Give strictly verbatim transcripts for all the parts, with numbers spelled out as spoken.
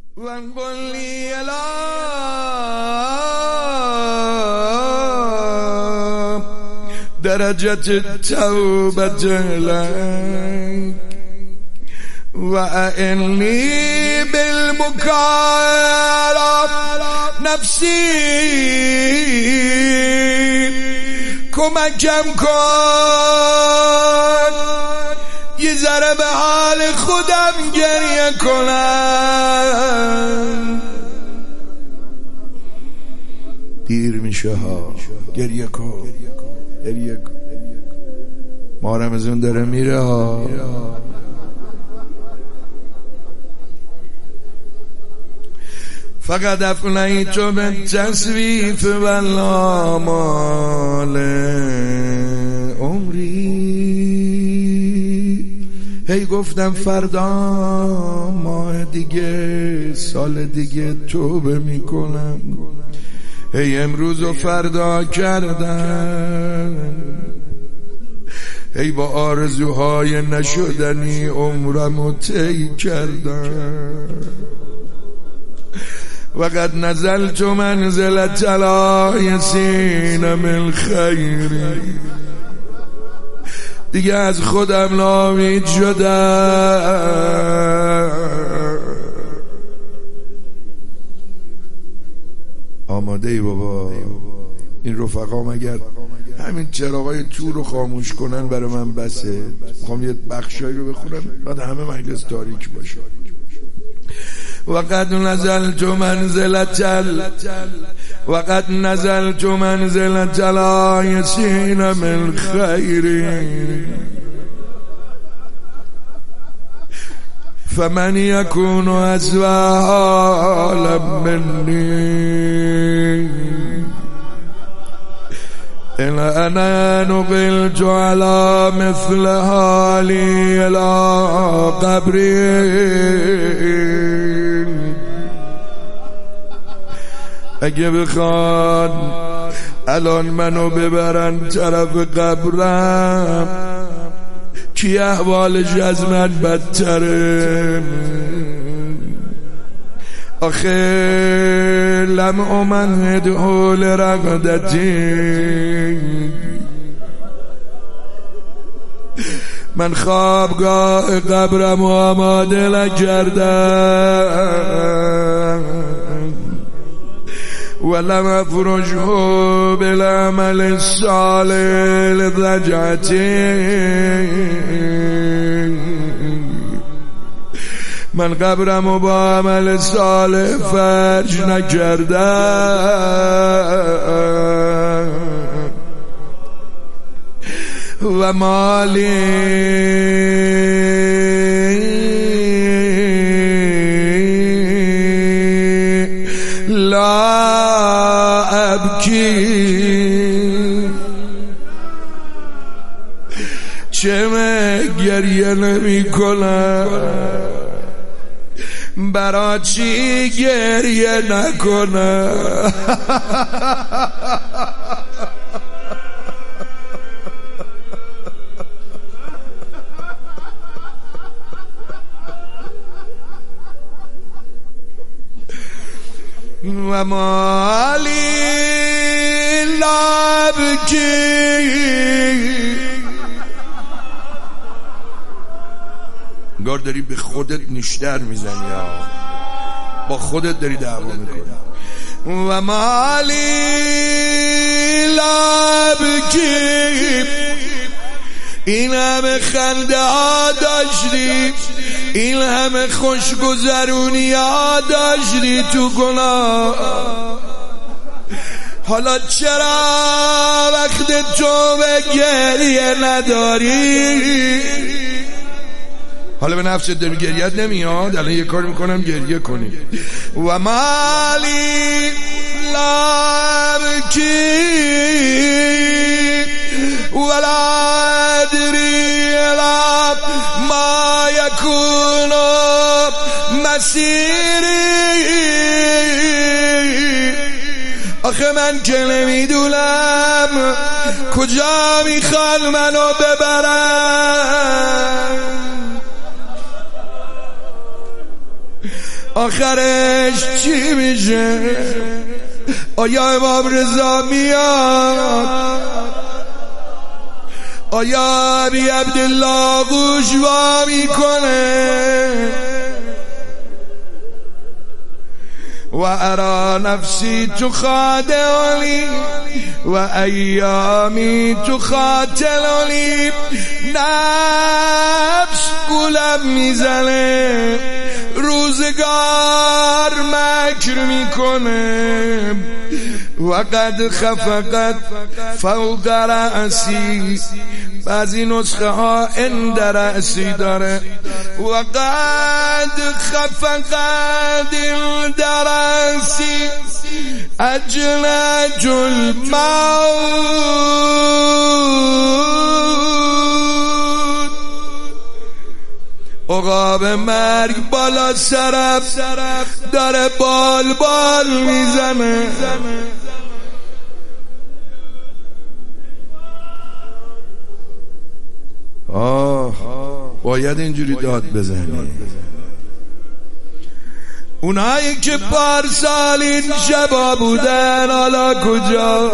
وانقل لي لا درجة التوبة لك وأعني بالبكاء نفسي کمکم کن یه ذره به حال خودم گریه کنم. دیر میشه ها، گریه کن گریه کن، ما رمضان داره میره ها. فقط افنیت به تصویف و الآمال عمری. هی گفتم فردا ماه دیگه سال دیگه توبه میکنم، هی امروز و فردا کردم، هی با آرزوهای نشدنی عمرمو طی کردم. وقد نزلت منزلة لا یسین من خیری. دیگه از خودم ناامید شدم. آماده ای بابا؟ این رفقام اگر همین چراغای تو رو خاموش کنن برای من بسه. میخوام یه بخشایی رو بخونم بعد همه مجلس تاریک باشه. وقد نزلت منزلة وقد نزلت منزلة لا یسین من خیر فمن یکون اسوأ حالا منی إن أنا نقلت على مثل حالي إلى قبري. اگه بخواد الان منو ببرن طرف قبرم، کی احوالش از من بدتره؟ آخه لم امهده لرقدتی. من خوابگاه قبرم آماده نکردم ولم افرشه بالعمل الصالح لضجعتی. من قبرمو با عمل صالح فرش نکردم و مالی لا ابکی. چه گریه نمی کنم؟ برا چی گریه نکنم؟ و مالی لبکی. انگار داری به خودت نیشتر میزنی یا با خودت داری دعوا میکنی. و مالی لبکی. این همه خنده ها داشتی، این همه خوشگذرونی ها داشتی تو گناه، حالا چرا وقت تو به گریه نداری؟ حالا به نفست داری گریت نمیاد؟ الان یه کار میکنم گریه کنی. و مالی لبکی ولا ادری لا ما یکون مسیری. آخه من که نمیدونم کجا میخوان منو ببرن. آخرش چی میشه؟ آیا امام رضا میاد؟ آیا ابی عبدالله گوش وا میکنه؟ و ارا نفسی تخادعنی و ایامی تخاتلنی. نفس گولم میزنه، روزگار مکر میکنه. و قد خفقت فوق رأسی، بعضی نسخه ها اند رأسی داره. و قد خفقت اند رأسی اجلج الموت. عقاب مرگ بالا سرم داره بال بال میزنه. آه باید اینجوری داد بزنی. اونایی که پارسال این شبا بودن حالا کجا؟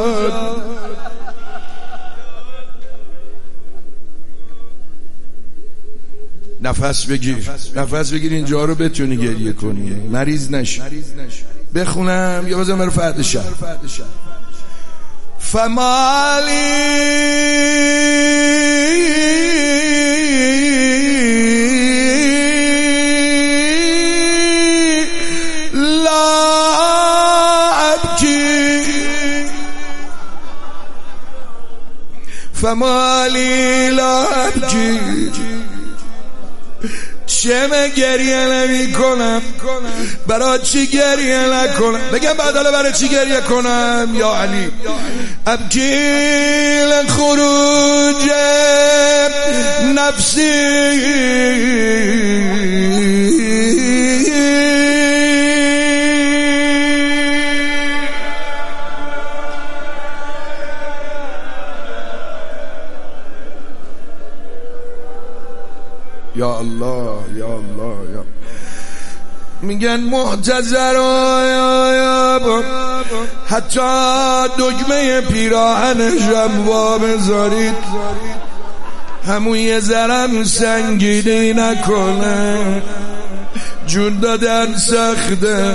نفس بگیر، نفس بگیر، اینجا رو بتونی گریه کنی، مریض نشی. بخونم یا بازم برای فرد شب. فمالی فمالی لا ابکی، چه گریه نمی کنم؟ برای چی گریه نکنم؟ بگم بعد حالا برای چی گریه کنم؟ یا علی ابکی لخروج نفسی یا الله یا الله یا میگن معتذر حتی دکمه پیراهنشم وا بذارید، همون یه ذرم سنگینی نکنه، جون دادن سخته.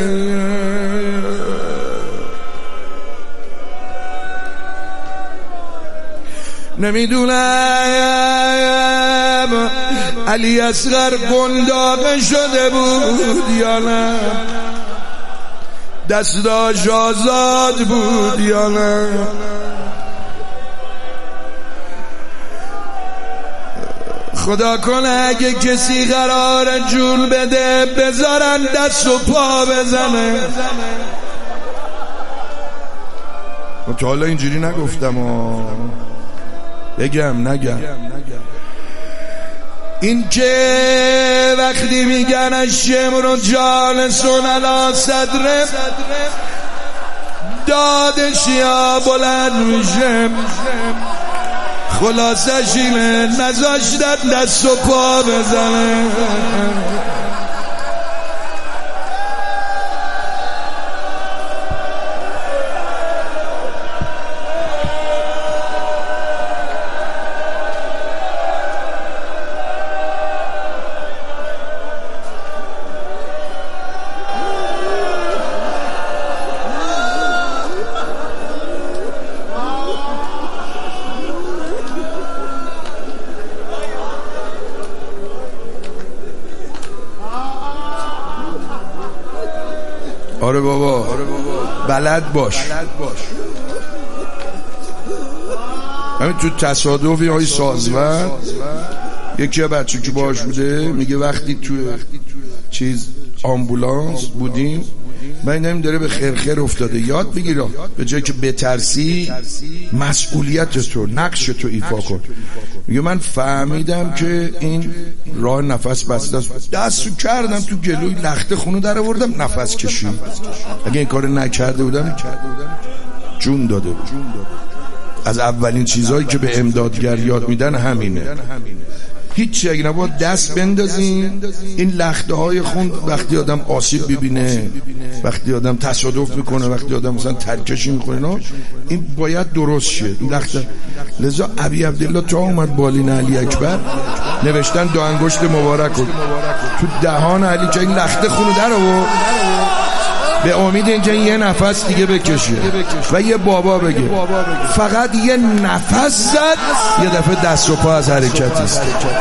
نمیدونم علی اصغر گنداقه شده بود یا نه، دستاش آزاد بود یا نه. خدا کنه اگه کسی قرار جون بده بذارن دست و پا بزنه. تا حالا اینجوری نگفتم و بگم نگم. این که وقتی میگن الشمر جالسون علی صدره، دادش یا بلند میشه، خلاصش اینه نذاشتن دست و پا بزنه. آره بابا بلد باش. همین تو تصادفی های سازور یکی بچه که باش بوده میگه وقتی تو چیز آمبولانس بودیم من نمیم داره به خرخر افتاده، یاد بگیر به جایی که بترسی مسئولیت تو نقش تو ایفا کن. میگه من فهمیدم که این راه نفس بسته است، دستو کردم تو گلوی لخت خونو در آوردم نفس کشید. اگه این کار نکرده بودم جون داده بود. از اولین چیزهایی که به امدادگر یاد میدن همینه. هیچ اگه نباید دست بندازیم. این لخته های خون وقتی آدم آسیب ببینه، وقتی آدم تصادف میکنه، وقتی آدم مثلا ترکشی میکنه، این باید درست شه این لخته. لذا ابی عبدالله تا اومد بالین علی اکبر نوشتن دو انگشت مبارک رو تو دهان علی که این لخته خونو در آورد، به امید اینکه یه نفس دیگه بکشه و یه بابا بگه. فقط یه نفس زد، یه دفعه دست و پا از حرکت است.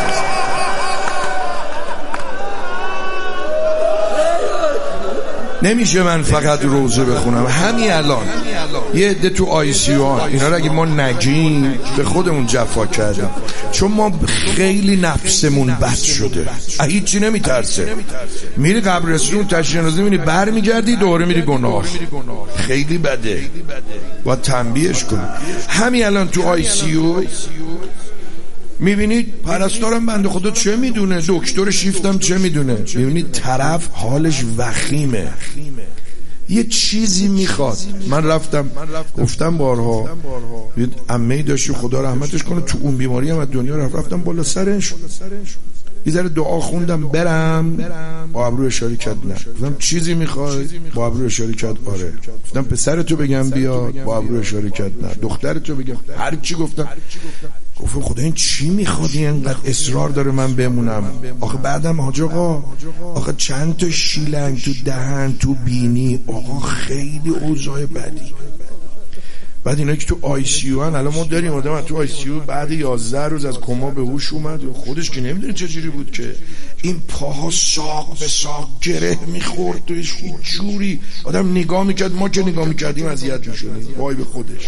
نمیشه من فقط روزه بخونم. همین الان یه عده تو آی سی او ها، اینا رو اگه ما نگیم به خودمون جفا کردیم، چون ما خیلی نفسمون بد شده، هیچی نمیترسه. میری قبرستون تشنازی میری بر میگردی دوره میری گناه، خیلی بده، باید تنبیهش کنیم. همین الان تو آی سی او میبینید پرستارم بنده خدا چه میدونه، دکتر شیفتم چه میدونه، میبینید طرف حالش وخیمه، یه چیزی میخواد. من رفتم گفتم بارها، یه عمه‌ای داشت خدا رحمتش کنه تو اون بیماری هم از دنیا رفت، رفتم بالا سرش یه ذره دعا خوندم برم، با ابرو اشاره کرد نه. گفتم چیزی میخوای؟ با ابرو اشاره کرد آره. گفتم پسرتو بگم بیاد؟ با ابرو اشاره کرد نه. دخترتو بگم؟ هر چی گفتم. گفتم خدا این چی میخوادی اینقدر اصرار داره من بمونم؟ آخه بعدم حاج آقا، آخه چند تا شیلنگ تو دهن تو بینی، آقا خیلی اوضاع بدی. بعد اینا که تو آی سی او ان، الان ما داریم آدم تو آی سی او بعد یازده روز از کما به هوش اومد، خودش که نمیدونه چجوری بود که این پاها ساق به ساق گره میخورد توش، هیچ جوری آدم نگاه میکرد، ما که نگاه میکردیم اذیت میشدیم. وای به خودش،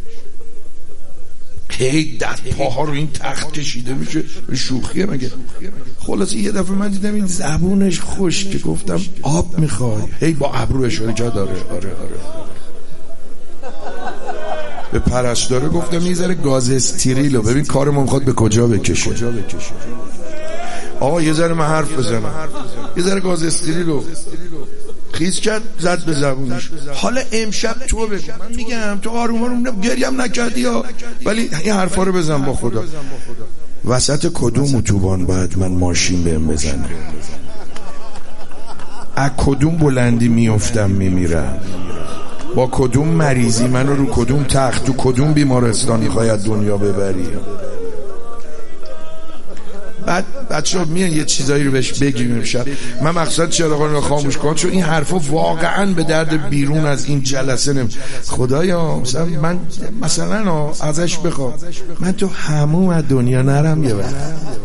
هی دست پاها رو این تخت کشیده میشه، شوخیه مگه؟ خلاص یه دفعه من دیدم این زبونش خوش که گفتم آب میخوای؟ هی با ابرو اشاره کرد آره آره آره. به پرستاره گفتم یه ذره گاز استریلو ببین کارمون میخواد به کجا بکشه. آقا یه ذره من حرف بزنم، یه ذره گاز استریلو خیز کرد زد به زبونش. حالا امشب تو بگو، من میگم تو آروم آروم گریم نکردی ها، ولی این حرفا رو بزن با خدا. وسط کدوم اتوبان باید من ماشین بهم بزنه؟ از کدوم بلندی میافتم میمیرم؟ با کدوم مریضی منو رو کدوم تخت تو کدوم بیمارستان میخوای دنیا ببری؟ بعد بچه‌ها میان یه چیزایی رو بهش بگیم امشب. من مقصد چراغا رو خاموش کنم چون این حرفا واقعا به درد بیرون از این جلسه نمی. خدایا مثلا من مثلا ازش بخوام من تو هموم از دنیا نرم یه وقت،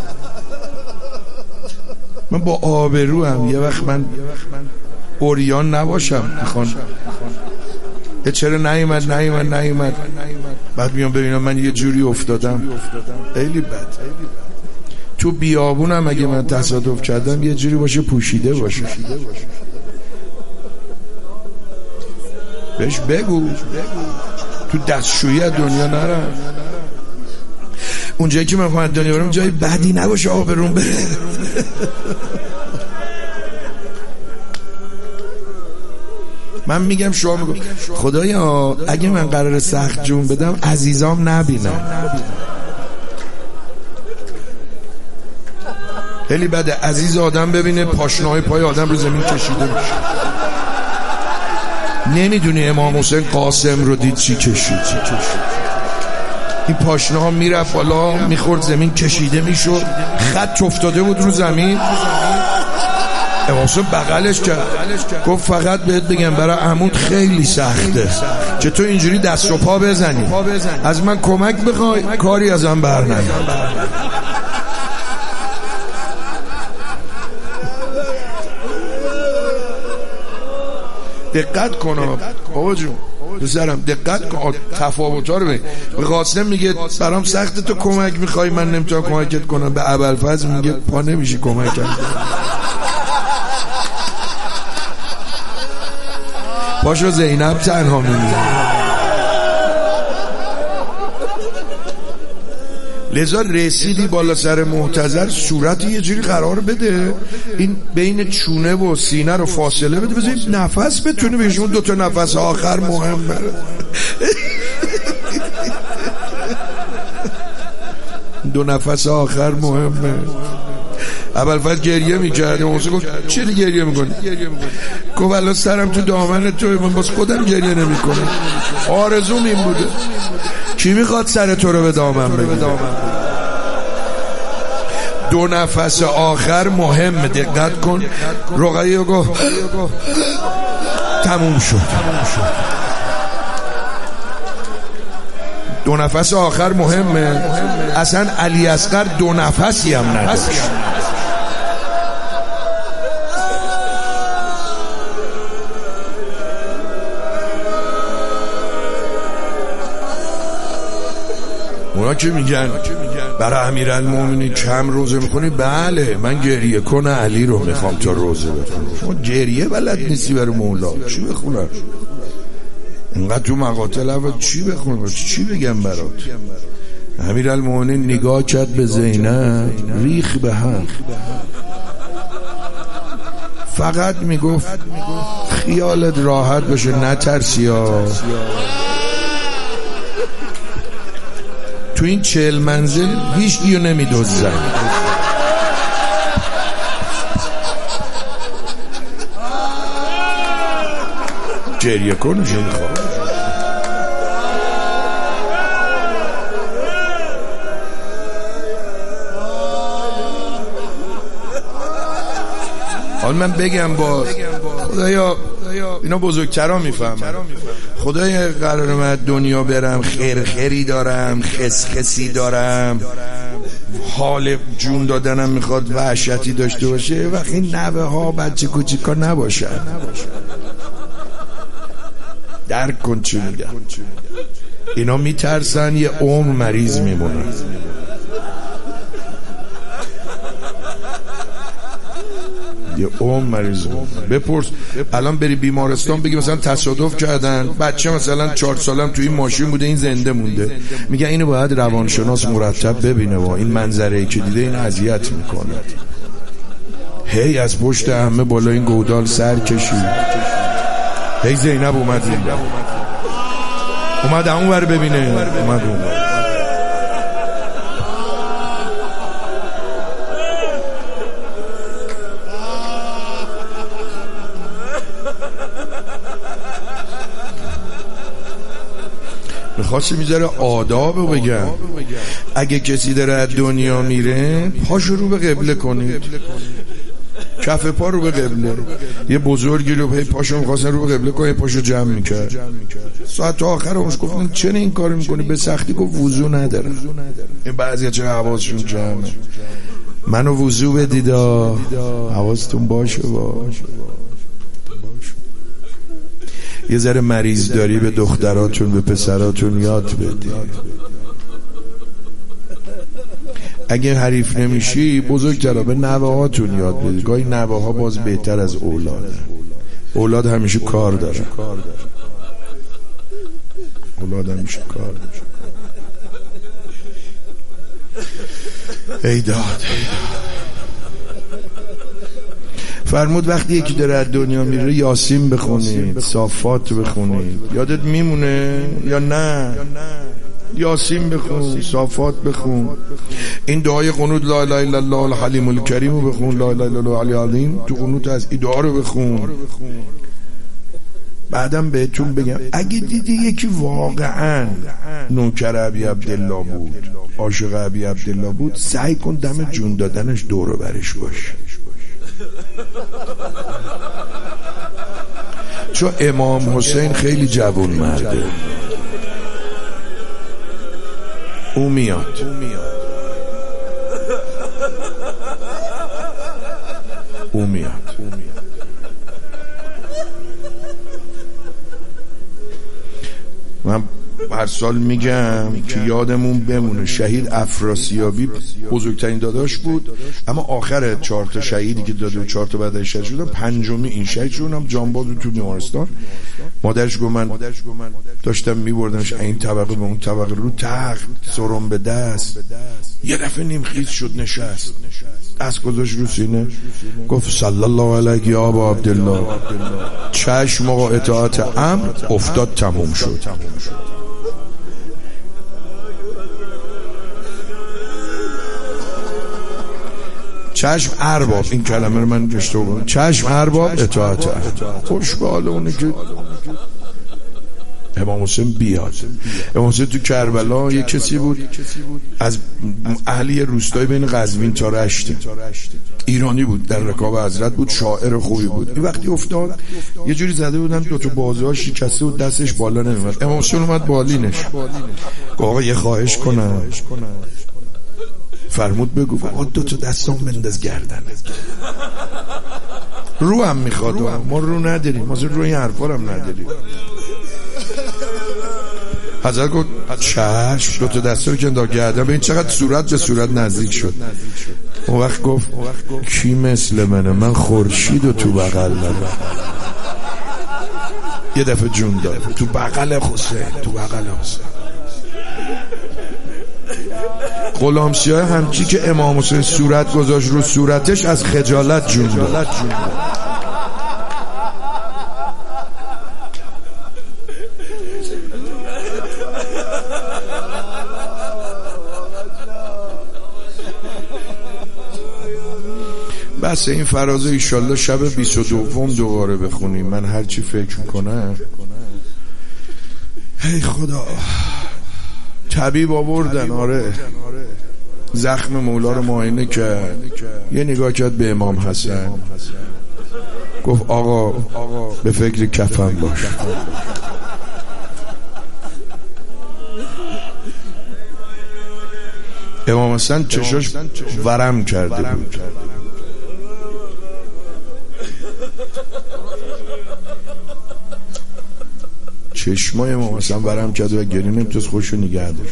من با آبرو هم یه وقت من اوریان نباشم. میخوان چرا نیومد نیومد نیومد بعد میام ببینم من یه جوری افتادم، خیلی بد. تو بیابونم اگه من تصادف کردم یه جوری باشه پوشیده باشه، بهش بگو تو دستشویی از دنیا نرم. اونجایی که من خواهد دنیا برم جای بدی نباشه آبرون بره. من میگم شما میگم خدایا اگه من قرار سخت جون بدم عزیزام نبینم. خیلی بده عزیز آدم ببینه پاشنه‌های پای آدم رو زمین کشیده میشه. نمیدونی امام حسین قاسم رو دید چی کشید، این پاشنه ها میرفت بالا میخورد زمین کشیده میشد، خط افتاده بود رو زمین. امام حسین بغلش کرد گفت فقط بهت بگم برای عمود خیلی سخته که تو اینجوری دست و پا بزنی، از من کمک بخوای کاری ازم بر نمیاد. دقت کن بابا جون بذارم دقت کن تفاوت‌ها رو ببین. به قاسم میگه برام سخته تو کمک میخوای من نمیتونم کمکت کنم، به ابوالفضل میگه پا نمیشی کمکم پاشو زینب تنها میمونه. لذا رسیدی بالا سر محتضر صورت یه جوری قرار بده، این بین چونه و سینه رو فاصله بده، بذاری نفس بتونه بهشون دو تا نفس آخر مهمه. دو نفس آخر مهمه. ابوالفضل گریه میکرد. موسی گفت چرا گریه میکنی؟ گفت الان سرم تو دامن توی، من باز خودم گریه نمیکنم. آرزوم این بوده. کی میخواد سر تو رو به دامن بگیره؟ دو نفس آخر مهمه. دقت کن. رقیه گفت تموم شد. دو نفس آخر مهمه. اصلا علی اصغر دو نفسی هم نداشت. اونا که میگن برای امیرالمومنین کم روزه میکنی؟ بله، من گریه کنه علی رو میخوام تا روزه بخونم. شما گریه بلد نیستی برای مولا، چی بخونم؟ اینقدر تو مقاتل اول چی بخونم؟ چی بگم برات؟ امیرالمومنین نگاه کرد به زینب، ریخ به هم. فقط میگفت خیالت راحت بشه، نترسی ها. تو این چهل منزل هیچ گیو نمی دوزن. گریه کنو شد خواه. حال من بگم باز خدایا اینا بزرگترا میفهمن. خدای قرار من دنیا برم خیر خیری دارم، خسخسی دارم، حال جون دادنم میخواد وحشتی داشته باشه، وقتی نوه ها بچه کوچیکا نباشن. درک کن چی میگم. اینا میترسن یه عمر مریض میمونن. یه عمر مریض بپرس. الان بری بیمارستان بگی مثلا تصادف کردن، بچه مثلا چهار سالم توی این ماشین بوده، این زنده مونده، میگن اینو باید روانشناس مرتب ببینه و این منظره که دیده این اذیت میکنه. هی از پشت همه بالا این گودال سر کشید. هی زینب اومد اومد اون ور ببینه، اومد اون ور. میخواستی میذاره آدابو بگم. اگه کسی داره از دنیا میره پاشو رو به قبله کنید، کف پا رو به قبله. یه بزرگی رو پی پاشو میخواستن رو به قبله کنه، پاشو جمع میکرد. ساعت آخر همش گفتن چرا این کارو میکنی؟ به سختی گفت وضو نداره. این بعضی چه حواسشون جمعه. منو وضو بدیدا، حواستون باشه. باشه یه ذره مریض داری به دختراتون به پسراتون یاد بدید. اگه حریف نمیشی بزرگترا به نوه هاتون یاد بدید. گاهی نوه ها باز بهتر از اولاد. اولاد همیشه کار داره. اولاد همیشه کار داره. ای داد فرمود وقتی یکی داره از دنیا میره یاسین بخونید، صافات بخونید. یادت میمونه یا نه؟ یاسین بخون، صافات بخون. این دعای قنوت لا اله الا الله الحلیم الکریم رو بخون. لا اله الا الله العلی العظیم تو قنوت از این دعا رو بخون. بعدم بهتون بگم اگه دیدی یکی واقعا نوکر ابی عبدالله بود، عاشق ابی عبدالله بود، سعی کن دم جون دادنش دور و برش باشه. چون امام حسین خیلی جوان مرده. او میاد او میاد من هر سال میگم که یادمون بمونه شهید افراسیابی بزرگترین داداش بود، اما آخر چهار تا شهیدی که داده و چهار تا بعدش شهید شدن، پنجمی این شهید شدم جانباز تو بیمارستان. مادرش گفت من داشتم میبردمش این طبقه به اون طبقه رو تخت سرم به دست، یه دفعه نیم خیز شد نشست، دست گذاشت رو سینه گفت صلی الله علیه یا ابا عبدالله. چشم و اطاعت امر افتاد، تموم شد. چشم ارباب، این کلمه رو من اشتباه گفتم، چشم ارباب اطاعت. خوشبال اونه که امام حسین بیاد. امام حسین تو کربلا یه کسی بود از اهلی روستای بین قزوین تا رشت، ایرانی بود، در رکاب حضرت بود، شاعر خوبی بود. این وقتی افتاد یه جوری زده بودن دو تا بازوهاش شکسته بود، دستش بالا نمیاد. امام حسین اومد بالینش، آقا یه خواهش کنم. فرمود بگو. آقا دو تا دستام بنداز گردن. رو هم میخواد، ما رو نداریم، ما رو این حرفا هم نداریم. حضرت گفت چشم، دو تا دسته رو که انداز گردن. ببین چقدر صورت به صورت نزدیک شد. اون وقت گفت کی مثل منه؟ من خورشید و تو بغل منه. یه دفعه جون داد، تو بغل حسین، تو بغل حسین. غلام سیاه همچی که امام حسین صورت گذاشت رو صورتش از خجالت جون داد. بس این فرازه ایشالله شب بیست و دوم دوباره بخونیم. من هرچی فکر میکنم ای خدا. طبیب آوردن، آره، زخم مولا رو معاینه کرد، یه نگاه کرد به امام حسن، گفت آقا به فکر کفن باش. امام حسن چشاش ورم کرده بود. چشمای امام حسن ورم کرده و گریه نمیتونست خوشو نگه داره.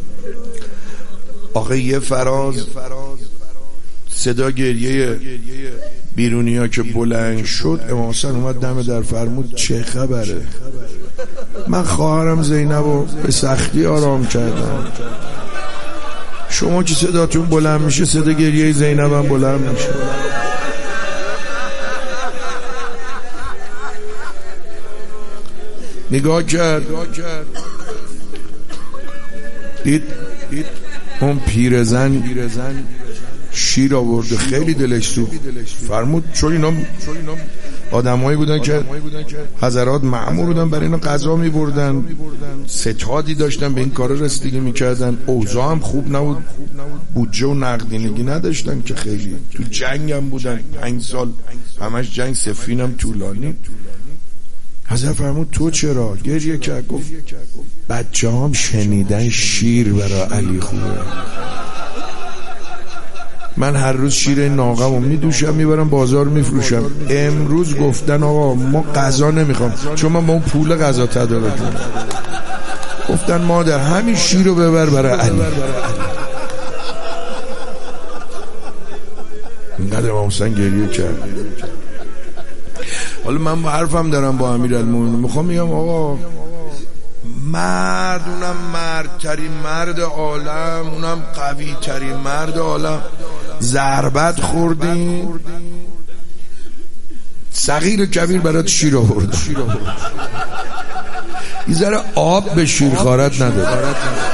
آخه یه فراز صدا گریه بیرونی ها که بلند شد، امام حسن اومد دم در، فرمود چه خبره؟ من خواهرم زینب رو به سختی آرام کردم، شما که صداتون بلند میشه صدا گریه زینب هم بلند میشه. نگاه کرد، دید اون پیرزن شیر آورده، خیلی دلش سوخت. فرمود چون اینا آدمایی بودن که حضرات مأمور بودن برای اینا غذا میبردن، ستادی داشتن، به این کار رسیدگی میکردن، اوضاع هم خوب نبود، بودجه و نقدینگی نداشتن که خیلی، تو جنگ هم بودن، پنج سال همش جنگ، سفین هم طولانی. حضرت فرمود تو چرا؟ گریه کرد، گفت بچه هم شنیدن شیر برای علی خوبه، من هر روز شیر ناقم رو میدوشم میبرم بازار میفروشم، امروز گفتن آقا ما غذا نمیخوام چون من با اون پول غذا تدارک کنم، گفتن مادر همین شیر رو ببر برای علی. اینقدر امام حسین گریه کرد. حالا من با حرفم دارم با امیرالمومنین، میخوام میگم آقا مرد، اونم مردترین مرد عالم، اونم قوی ترین مرد عالم، ضربت خوردین، صغیر و کبیر برات شیر آورد، یه ذره آب به شیر خارت نداد.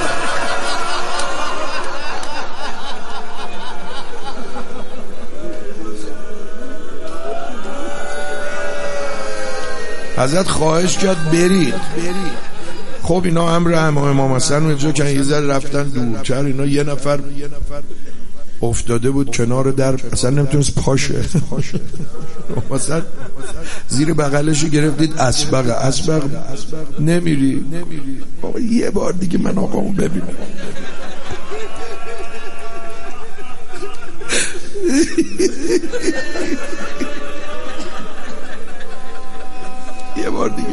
حضرت خواهش کرد برید. خب اینا امر امام حسن اونجا که یه ذره رفتن دورتر، اینا یه نفر افتاده بود کنار در، اصلا نمیتونست پاشه، مثلا زیر بغلش گرفتید، اسبق اسبق نمیری بابا، یه بار دیگه من آقامو ببینم. یه بار دیگه.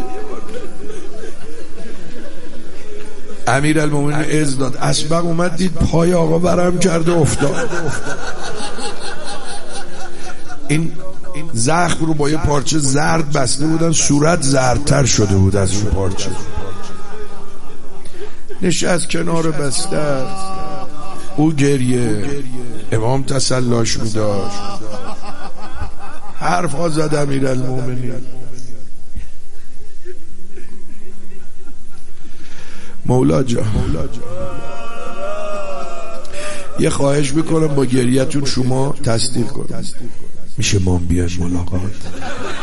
امیرالمومنین اذن داد، اسبق اومد دید پای آقا ورم کرده افتاد. این زخم رو با یه پارچه زرد بسته بودن، صورت زردتر شده بود از اون پارچه. نشست کنار بستر، او گریه، امام تسلاش می‌داشت، حرف ها زد امیرالمومنین. مولا جان یه خواهش میکنم با گریه‌تون شما تصدیق کنید. میشه ما بیایم ملاقات؟